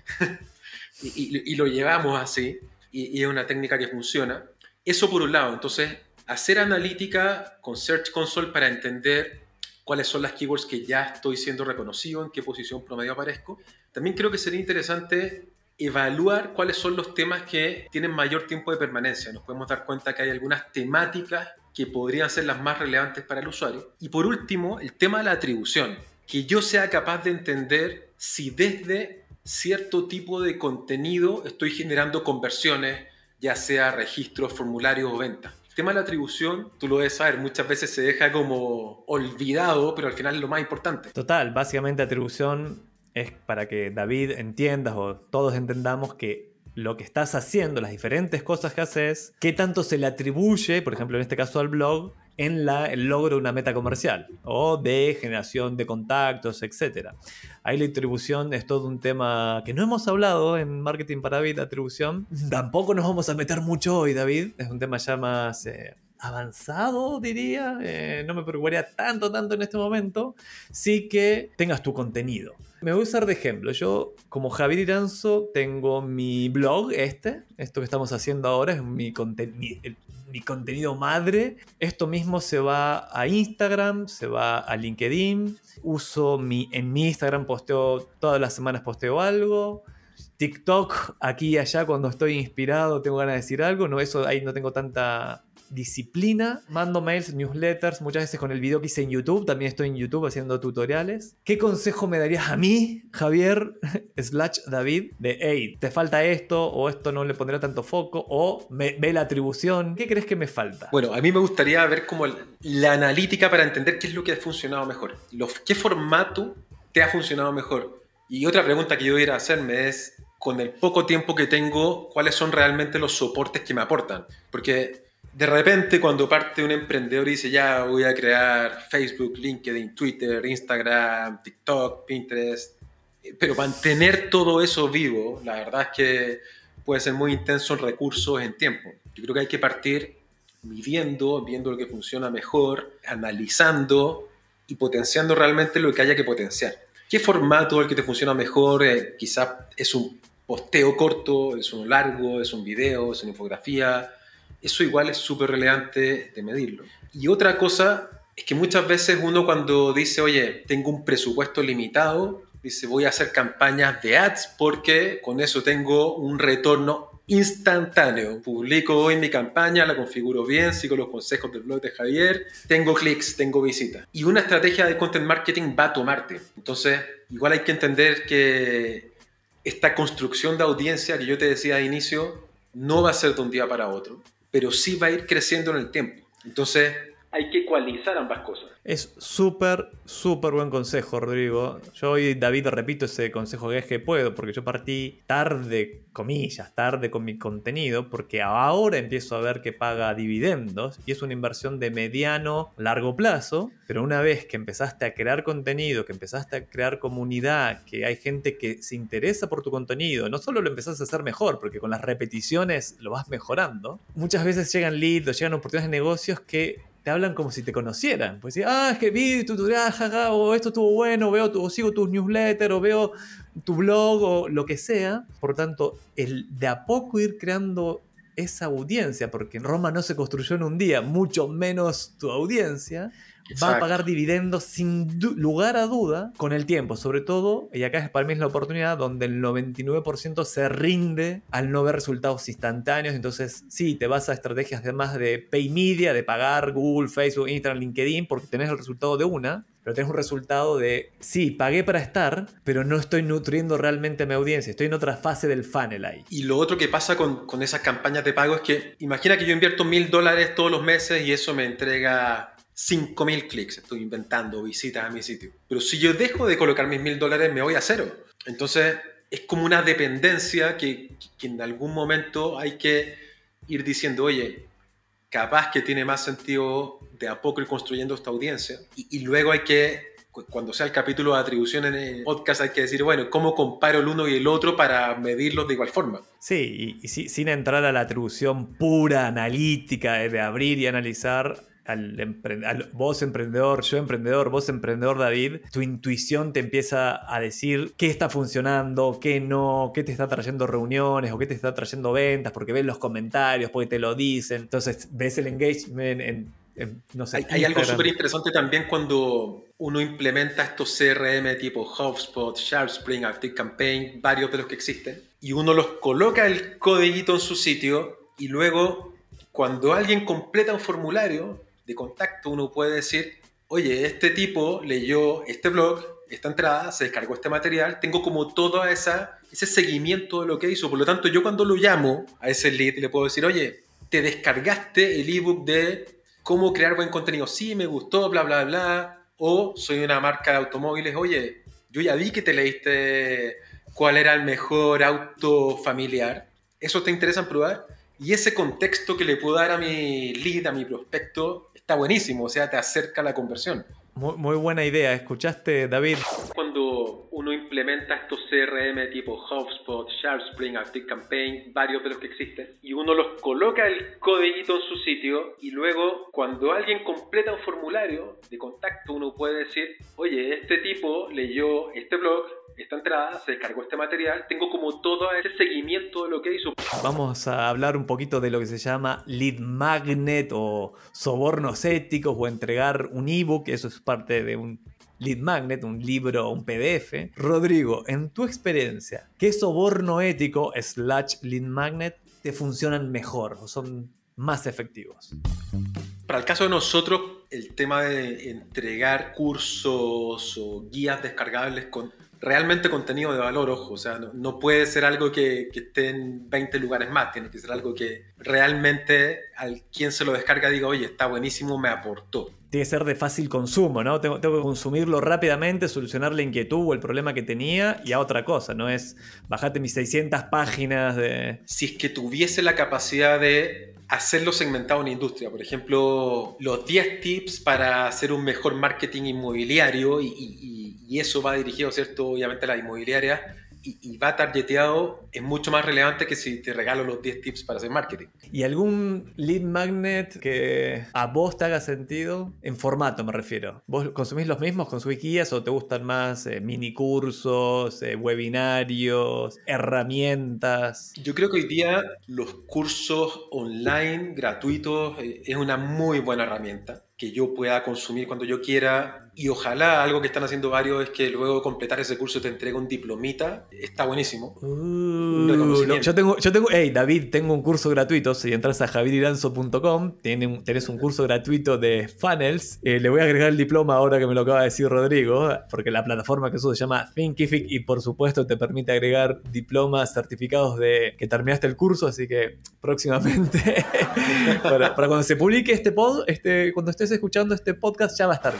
y, y, y lo llevamos así. Y, y es una técnica que funciona. Eso por un lado. Entonces, hacer analítica con Search Console para entender cuáles son las keywords que ya estoy siendo reconocido, en qué posición promedio aparezco. También creo que sería interesante evaluar cuáles son los temas que tienen mayor tiempo de permanencia. Nos podemos dar cuenta que hay algunas temáticas que podrían ser las más relevantes para el usuario. Y por último, el tema de la atribución. Que yo sea capaz de entender si desde cierto tipo de contenido estoy generando conversiones, ya sea registros, formularios o ventas. El tema de la atribución, tú lo debes saber, muchas veces se deja como olvidado, pero al final es lo más importante. Total, básicamente atribución es para que David entiendas o todos entendamos que lo que estás haciendo, las diferentes cosas que haces, qué tanto se le atribuye, por ejemplo en este caso al blog, en la, el logro de una meta comercial o de generación de contactos, etcétera. Ahí la atribución es todo un tema que no hemos hablado en Marketing para David, atribución. Tampoco nos vamos a meter mucho hoy, David. Es un tema ya más eh, avanzado, diría. Eh, no me preocuparía tanto, tanto en este momento. Sí que tengas tu contenido. Me voy a usar de ejemplo. Yo, como Javier Iranzo, tengo mi blog, este. Esto que estamos haciendo ahora es mi contenido. Mi contenido madre. Esto mismo se va a Instagram, se va a LinkedIn. Uso mi, en mi Instagram posteo, todas las semanas posteo algo. TikTok, aquí y allá cuando estoy inspirado, tengo ganas de decir algo. No, eso ahí no tengo tanta disciplina. Mando mails, newsletters, muchas veces con el video que hice en YouTube. También estoy en YouTube haciendo tutoriales. ¿Qué consejo me darías a mí, Javier, slash David, de hey, te falta esto, o esto no le pondrá tanto foco, o me, ve la atribución? ¿Qué crees que me falta? Bueno, a mí me gustaría ver como la analítica para entender qué es lo que ha funcionado mejor. Los, ¿Qué formato te ha funcionado mejor? Y otra pregunta que yo iba a hacerme es, con el poco tiempo que tengo, ¿cuáles son realmente los soportes que me aportan? Porque de repente cuando parte un emprendedor y dice ya voy a crear Facebook, LinkedIn, Twitter, Instagram, TikTok, Pinterest, pero mantener todo eso vivo, la verdad es que puede ser muy intenso en recursos, en tiempo. Yo creo que hay que partir midiendo, viendo lo que funciona mejor, analizando y potenciando realmente lo que haya que potenciar. ¿Qué formato es el que te funciona mejor? Eh, quizás es un posteo corto, es uno largo, es un video, es una infografía. Eso igual es súper relevante de medirlo. Y otra cosa es que muchas veces uno cuando dice, oye, tengo un presupuesto limitado, dice, voy a hacer campañas de ads porque con eso tengo un retorno instantáneo. Publico hoy mi campaña, la configuro bien, sigo los consejos del blog de Javier, tengo clics, tengo visitas. Y una estrategia de content marketing va a tomarte. Entonces, igual hay que entender que esta construcción de audiencia que yo te decía de inicio no va a ser de un día para otro, pero sí va a ir creciendo en el tiempo. Entonces, hay que ecualizar ambas cosas. Es súper, súper buen consejo, Rodrigo. Yo hoy, David, repito ese consejo que es que puedo, porque yo partí tarde, comillas, tarde con mi contenido, porque ahora empiezo a ver que paga dividendos y es una inversión de mediano, largo plazo, pero una vez que empezaste a crear contenido, que empezaste a crear comunidad, que hay gente que se interesa por tu contenido, no solo lo empezás a hacer mejor, porque con las repeticiones lo vas mejorando, muchas veces llegan leads o llegan oportunidades de negocios que te hablan como si te conocieran. Pues decir, ah, es que vi tu tutorial, jaja, o esto estuvo bueno, veo tu, o sigo tus newsletters, o veo tu blog, o lo que sea. Por tanto, el de a poco ir creando esa audiencia, porque Roma no se construyó en un día, mucho menos tu audiencia, Exacto. Va a pagar dividendos sin lugar a duda con el tiempo, sobre todo, y acá es para mí es la oportunidad donde el noventa y nueve por ciento se rinde al no ver resultados instantáneos. Entonces sí, te vas a estrategias de más de pay media, de pagar Google, Facebook, Instagram, LinkedIn, porque tenés el resultado de una, pero tenés un resultado de, sí, pagué para estar, pero no estoy nutriendo realmente a mi audiencia, estoy en otra fase del funnel ahí. Y lo otro que pasa con, con esas campañas de pago es que, imagina que yo invierto mil dólares todos los meses y eso me entrega cinco mil clics, estoy inventando visitas a mi sitio. Pero si yo dejo de colocar mis mil dólares, me voy a cero. Entonces, es como una dependencia que, que en algún momento hay que ir diciendo, oye, capaz que tiene más sentido de a poco ir construyendo esta audiencia. Y, y luego hay que, cuando sea el capítulo de atribución en el podcast, hay que decir, bueno, ¿cómo comparo el uno y el otro para medirlos de igual forma? Sí, y, y sí, sin entrar a la atribución pura, analítica, de abrir y analizar. Al, empre- al vos emprendedor, yo emprendedor, vos emprendedor, David, tu intuición te empieza a decir qué está funcionando, qué no, qué te está trayendo reuniones o qué te está trayendo ventas, porque ves los comentarios, porque te lo dicen. Entonces ves el engagement en, en no sé. Hay, hay algo súper interesante también cuando uno implementa estos C R M tipo HubSpot, SharpSpring, ActiveCampaign, varios de los que existen, y uno los coloca el codiguito en su sitio y luego cuando alguien completa un formulario de contacto, uno puede decir, oye, este tipo leyó este blog, esta entrada, se descargó este material, tengo como todo esa, ese seguimiento de lo que hizo. Por lo tanto, yo cuando lo llamo a ese lead, le puedo decir, oye, te descargaste el ebook de cómo crear buen contenido. Sí, me gustó, bla, bla, bla. O soy una marca de automóviles, oye, yo ya vi que te leíste cuál era el mejor auto familiar. ¿Eso te interesa en probar? Y ese contexto que le puedo dar a mi lead, a mi prospecto, está buenísimo, o sea, te acerca a la conversión. Muy, muy buena idea, ¿escuchaste, David? Cuando uno implementa estos C R M tipo HubSpot, SharpSpring, ActiveCampaign, varios de los que existen, y uno los coloca el codiguito en su sitio, y luego cuando alguien completa un formulario de contacto, uno puede decir, oye, este tipo leyó este blog, esta entrada, se descargó este material, tengo como todo ese seguimiento de lo que hizo. Vamos a hablar un poquito de lo que se llama lead magnet o sobornos éticos o entregar un ebook, eso es parte de un lead magnet, un libro, un P D F. Rodrigo, en tu experiencia, ¿qué soborno ético slash lead magnet te funcionan mejor o son más efectivos? Para el caso de nosotros, el tema de entregar cursos o guías descargables con realmente contenido de valor, ojo, o sea, no, no puede ser algo que, que esté en veinte lugares más, tiene que ser algo que realmente al quien se lo descarga diga, oye, está buenísimo, me aportó. Tiene que ser de fácil consumo, ¿no? Tengo, tengo que consumirlo rápidamente, solucionar la inquietud o el problema que tenía y a otra cosa, no es bajate mis seiscientas páginas de... Si es que tuviese la capacidad de hacerlo segmentado en industria, por ejemplo, los diez tips para hacer un mejor marketing inmobiliario y, y, y eso va dirigido, ¿cierto? Obviamente a la inmobiliaria, y, y va targeteado, es mucho más relevante que si te regalo los diez tips para hacer marketing. ¿Y algún lead magnet que a vos te haga sentido? En formato me refiero. ¿Vos consumís los mismos? ¿Consumís guías o te gustan más eh, mini cursos, eh, webinarios, herramientas? Yo creo que hoy día los cursos online gratuitos eh, es una muy buena herramienta que yo pueda consumir cuando yo quiera, y ojalá algo que están haciendo varios es que luego de completar ese curso te entregue un diplomita. Está buenísimo. Uh, no, yo tengo, yo tengo, hey David, tengo un curso gratuito. Si entras a javier iranzo punto com, tiene, tenés un curso gratuito de funnels. Eh, le voy a agregar el diploma ahora que me lo acaba de decir Rodrigo, porque la plataforma que uso se llama Thinkific y por supuesto te permite agregar diplomas, certificados de que terminaste el curso, así que próximamente para, para cuando se publique este pod, este, cuando estés escuchando este podcast ya va a estar.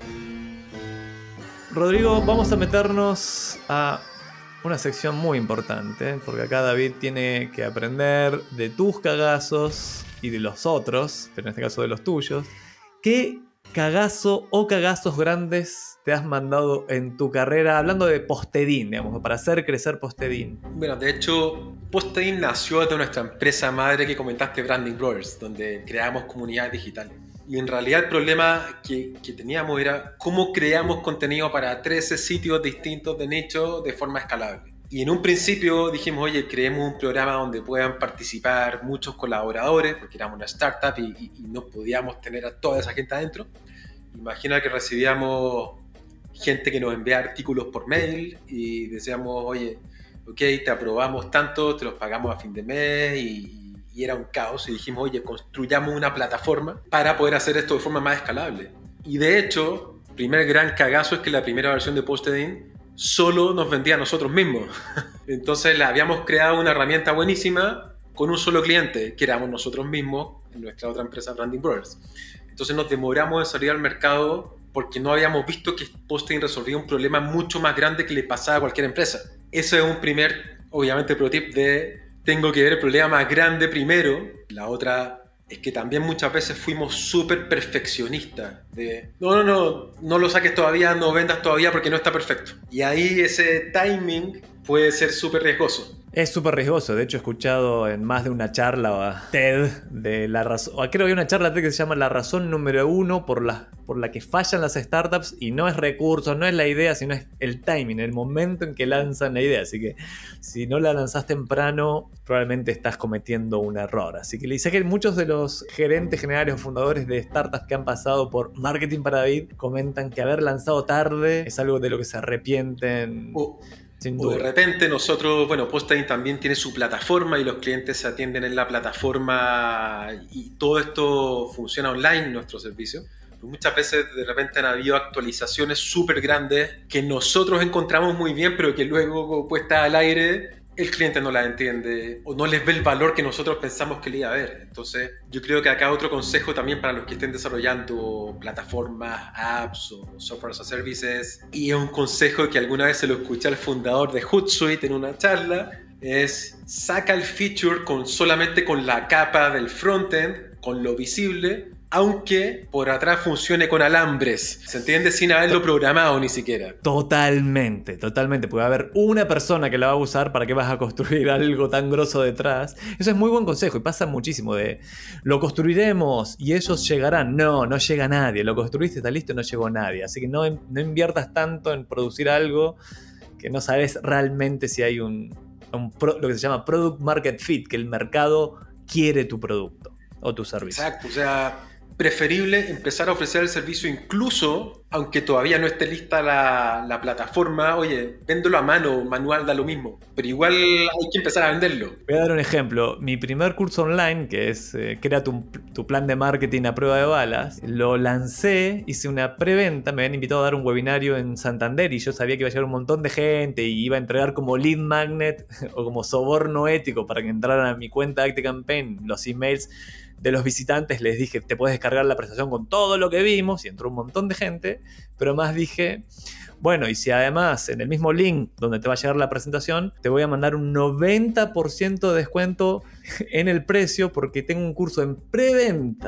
Rodrigo, vamos a meternos a una sección muy importante, porque acá David tiene que aprender de tus cagazos y de los otros, pero en este caso de los tuyos. ¿Qué cagazo o cagazos grandes te has mandado en tu carrera, hablando de Postedin, digamos, para hacer crecer Postedin? Bueno, de hecho, Postedin nació de nuestra empresa madre que comentaste, Branding Brothers, donde creamos comunidades digitales. Y en realidad el problema que, que teníamos era cómo creamos contenido para trece sitios distintos de nicho de forma escalable. Y en un principio dijimos, oye, creemos un programa donde puedan participar muchos colaboradores, porque éramos una startup y, y, y no podíamos tener a toda esa gente adentro. Imagina que recibíamos gente que nos envía artículos por mail y decíamos, oye, ok, te aprobamos tanto, te los pagamos a fin de mes, y y era un caos, y dijimos, oye, construyamos una plataforma para poder hacer esto de forma más escalable. Y de hecho, el primer gran cagazo es que la primera versión de Postedin solo nos vendía a nosotros mismos. Entonces le habíamos creado una herramienta buenísima con un solo cliente, que éramos nosotros mismos, en nuestra otra empresa Branding Brothers. Entonces nos demoramos en salir al mercado porque no habíamos visto que Postedin resolvía un problema mucho más grande que le pasaba a cualquier empresa. Ese es un primer, obviamente, pro tip de tengo que ver el problema más grande primero. La otra es que también muchas veces fuimos súper perfeccionistas de no, no, no, no lo saques todavía, no vendas todavía porque no está perfecto. Y ahí ese timing puede ser súper riesgoso. Es súper riesgoso. De hecho, he escuchado en más de una charla TED de la razón. Creo que hay una charla TED que se llama La razón número uno por la, por la que fallan las startups, y no es recursos, no es la idea, sino es el timing, el momento en que lanzan la idea. Así que si no la lanzás temprano, probablemente estás cometiendo un error. Así que le sé que muchos de los gerentes generales o fundadores de startups que han pasado por Marketing para David comentan que haber lanzado tarde es algo de lo que se arrepienten. Uh. O de repente nosotros, bueno, Postedin también tiene su plataforma y los clientes se atienden en la plataforma y todo esto funciona online, nuestro servicio. Pero muchas veces de repente han habido actualizaciones súper grandes que nosotros encontramos muy bien, pero que luego puestas al aire el cliente no la entiende o no les ve el valor que nosotros pensamos que le iba a ver. Entonces yo creo que acá otro consejo también para los que estén desarrollando plataformas, apps o software as a services, y es un consejo que alguna vez se lo escuché al fundador de Hootsuite en una charla, es saca el feature con, solamente con la capa del frontend, con lo visible, aunque por atrás funcione con alambres, ¿se entiende? Sin haberlo programado ni siquiera. Totalmente, totalmente. Puede haber una persona que la va a usar. ¿Para qué vas a construir algo tan grosso detrás? Eso es muy buen consejo y pasa muchísimo de lo construiremos y ellos llegarán. No, no llega nadie. Lo construiste, está listo y no llegó nadie. Así que no, no inviertas tanto en producir algo que no sabes realmente si hay un, un pro, lo que se llama product market fit, que el mercado quiere tu producto o tu servicio. Exacto, o sea, preferible empezar a ofrecer el servicio incluso aunque todavía no esté lista la, la plataforma. Oye, véndelo a mano, manual, da lo mismo, pero igual hay que empezar a venderlo. Voy a dar un ejemplo. Mi primer curso online, que es eh, Crea tu, tu plan de marketing a prueba de balas, lo lancé, hice una preventa, me habían invitado a dar un webinario en Santander y yo sabía que iba a llegar un montón de gente y iba a entregar como lead magnet o como soborno ético para que entraran a mi cuenta ActiveCampaign los emails de los visitantes. Les dije, te puedes descargar la presentación con todo lo que vimos, y entró un montón de gente, pero más dije, bueno, y si además en el mismo link donde te va a llegar la presentación, te voy a mandar un noventa por ciento de descuento en el precio, porque tengo un curso en preventa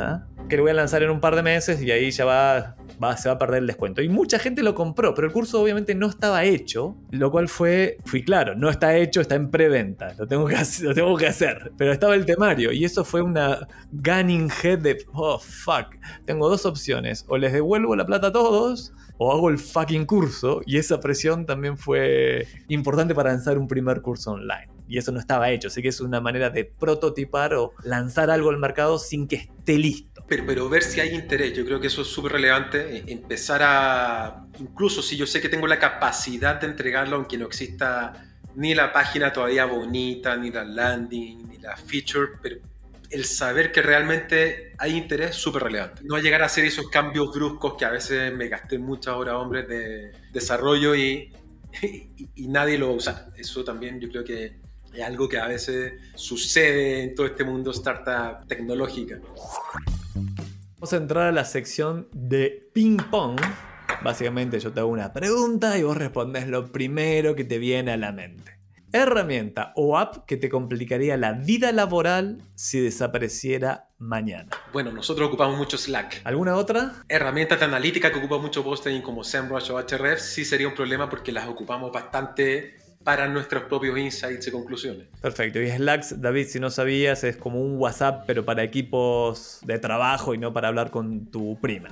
que lo voy a lanzar en un par de meses y ahí ya va, va, se va a perder el descuento. Y mucha gente lo compró, pero el curso obviamente no estaba hecho, lo cual fue, fui claro, no está hecho, está en preventa, lo tengo que hacer, lo tengo que hacer. Pero estaba el temario y eso fue una gunning head de, oh fuck, tengo dos opciones, o les devuelvo la plata a todos o hago el fucking curso, y esa presión también fue importante para lanzar un primer curso online. Y eso no estaba hecho, así que es una manera de prototipar o lanzar algo al mercado sin que esté listo. Pero, pero ver si hay interés, yo creo que eso es súper relevante. Empezar a, incluso si yo sé que tengo la capacidad de entregarlo, aunque no exista ni la página todavía bonita, ni la landing, ni la feature, pero el saber que realmente hay interés es súper relevante. No llegar a hacer esos cambios bruscos que a veces me gasté muchas horas, hombres, de desarrollo y, y, y nadie lo usa. Eso también yo creo que es algo que a veces sucede en todo este mundo startup tecnológica. Vamos a entrar a la sección de ping pong. Básicamente yo te hago una pregunta y vos respondés lo primero que te viene a la mente. Herramienta o app que te complicaría la vida laboral si desapareciera mañana. Bueno, nosotros ocupamos mucho Slack. ¿Alguna otra? Herramientas de analítica que ocupa mucho Posting como SEMrush o Ahrefs sí sería un problema porque las ocupamos bastante para nuestros propios insights y conclusiones. Perfecto. Y Slack, David, si no sabías, es como un WhatsApp pero para equipos de trabajo y no para hablar con tu prima.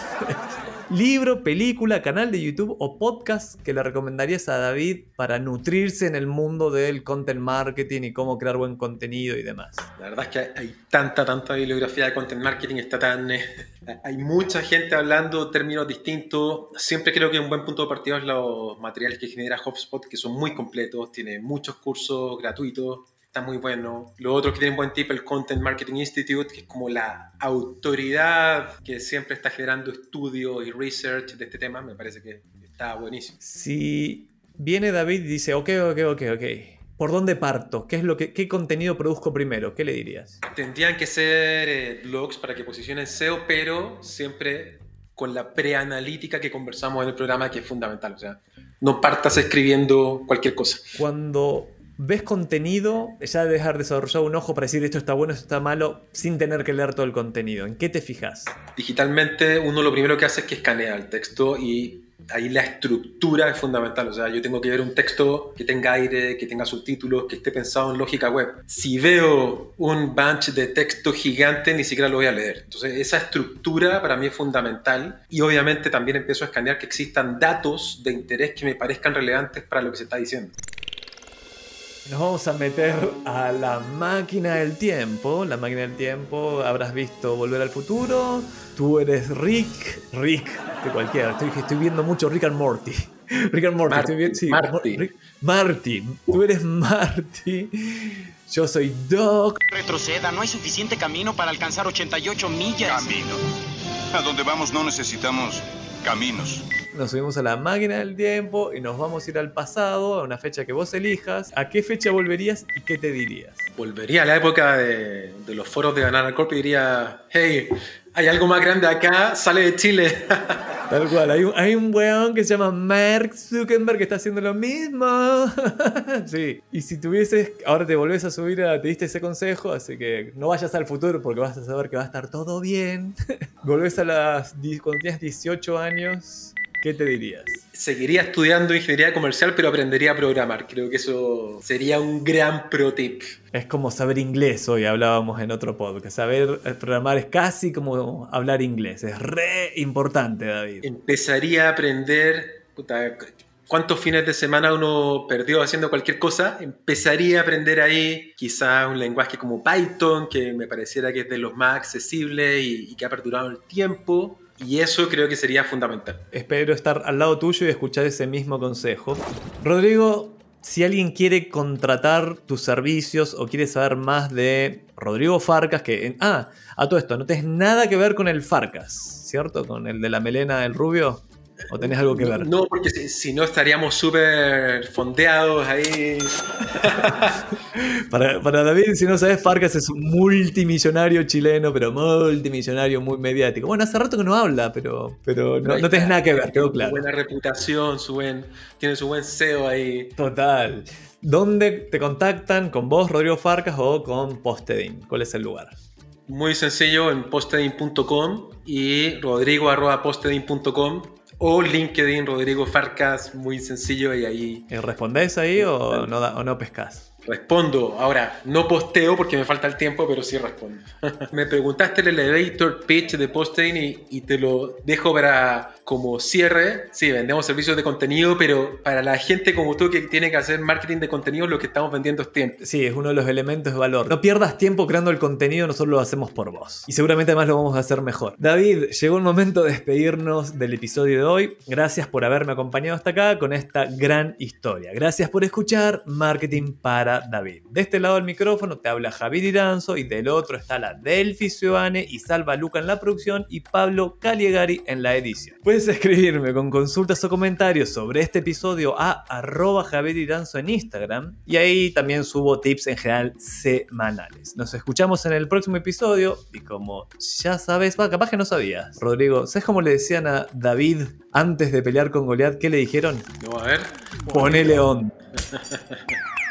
Libro, película, canal de YouTube o podcast que le recomendarías a David para nutrirse en el mundo del content marketing y cómo crear buen contenido y demás. La verdad es que hay, hay tanta, tanta bibliografía de content marketing, está tan... Eh, hay mucha gente hablando términos distintos. Siempre creo que un buen punto de partida es los materiales que genera HubSpot, que son muy completos, tiene muchos cursos gratuitos. Está muy bueno. Lo otro que tiene un buen tip, el Content Marketing Institute, que es como la autoridad que siempre está generando estudios y research de este tema. Me parece que está buenísimo. Si viene David y dice, ok, ok, ok, ok, ¿por dónde parto? ¿Qué es lo que, qué contenido produzco primero? ¿Qué le dirías? Tendrían que ser eh, blogs para que posicionen S E O, pero siempre con la preanalítica que conversamos en el programa, que es fundamental. O sea, no partas escribiendo cualquier cosa. Cuando ves contenido, ya debes haber desarrollado un ojo para decir esto está bueno, esto está malo, sin tener que leer todo el contenido. ¿En qué te fijas? Digitalmente, uno lo primero que hace es que escanea el texto y ahí la estructura es fundamental. O sea, yo tengo que ver un texto que tenga aire, que tenga subtítulos, que esté pensado en lógica web. Si veo un bunch de texto gigante, ni siquiera lo voy a leer. Entonces, esa estructura para mí es fundamental. Y obviamente también empiezo a escanear que existan datos de interés que me parezcan relevantes para lo que se está diciendo. Nos vamos a meter a la máquina del tiempo. La máquina del tiempo, habrás visto Volver al Futuro. Tú eres Rick. Rick, de cualquiera. Estoy, estoy viendo mucho Rick and Morty. Rick and Morty. Marty, estoy viendo, sí, Marty. Rick, Marty. Tú eres Marty. Yo soy Doc. Retroceda, no hay suficiente camino para alcanzar ochenta y ocho millas. Camino. A donde vamos no necesitamos caminos. Nos subimos a la máquina del tiempo y nos vamos a ir al pasado, a una fecha que vos elijas. ¿A qué fecha volverías y qué te dirías? Volvería a la época de, de los foros de Banana Corp y diría, hey, hay algo más grande acá, sale de Chile. Tal cual, hay un, hay un weón que se llama Mark Zuckerberg que está haciendo lo mismo. Sí, y si tuvieses, ahora te volvés a subir, a, te diste ese consejo, así que no vayas al futuro porque vas a saber que va a estar todo bien. Volvés a las, cuando tenías dieciocho años, ¿qué te dirías? Seguiría estudiando ingeniería comercial, pero aprendería a programar. Creo que eso sería un gran pro tip. Es como saber inglés, hoy hablábamos en otro podcast. Saber programar es casi como hablar inglés. Es re importante, David. Empezaría a aprender... Puta, ¿cuántos fines de semana uno perdió haciendo cualquier cosa? Empezaría a aprender ahí quizá un lenguaje como Python, que me pareciera que es de los más accesibles y, y que ha perdurado el tiempo. Y eso creo que sería fundamental. Espero estar al lado tuyo y escuchar ese mismo consejo. Rodrigo, si alguien quiere contratar tus servicios o quiere saber más de Rodrigo Farcas, que... Ah, a todo esto, no tenés nada que ver con el Farcas, ¿cierto? Con el de la melena, el rubio. ¿O tenés algo que ver? No, porque si, si no estaríamos súper fondeados ahí. para, para David, si no sabes, Farcas es un multimillonario chileno, pero multimillonario muy mediático. Bueno, hace rato que no habla, pero, pero no, no tenés nada que ver, quedó claro. Su buena reputación, su buen, tiene su buen S E O ahí. Total. ¿Dónde te contactan? ¿Con vos, Rodrigo Farcas, o con Postedin? ¿Cuál es el lugar? Muy sencillo en postedin punto com y rodrigo arroba postedin punto com o LinkedIn Rodrigo Farcas, muy sencillo y ahí... ¿Y respondés ahí o no, da, o no pescás? Respondo. Ahora, no posteo porque me falta el tiempo, pero sí respondo. Me preguntaste el elevator pitch de Postedin y, y te lo dejo para como cierre. Sí, vendemos servicios de contenido, pero para la gente como tú que tiene que hacer marketing de contenido, lo que estamos vendiendo es tiempo. Sí, es uno de los elementos de valor. No pierdas tiempo creando el contenido, nosotros lo hacemos por vos. Y seguramente además lo vamos a hacer mejor. David, llegó el momento de despedirnos del episodio de hoy. Gracias por haberme acompañado hasta acá con esta gran historia. Gracias por escuchar Marketing para David. De este lado del micrófono te habla Javier Iranzo y del otro está la Delphi Sioane y Salva Luca en la producción y Pablo Caliegari en la edición. Puedes escribirme con consultas o comentarios sobre este episodio a arroba Javier Iranzo en Instagram y ahí también subo tips en general semanales. Nos escuchamos en el próximo episodio y como ya sabes, va, capaz que no sabías, Rodrigo, ¿sabes cómo le decían a David antes de pelear con Goliat? ¿Qué le dijeron? No, a ver. Ponele onda.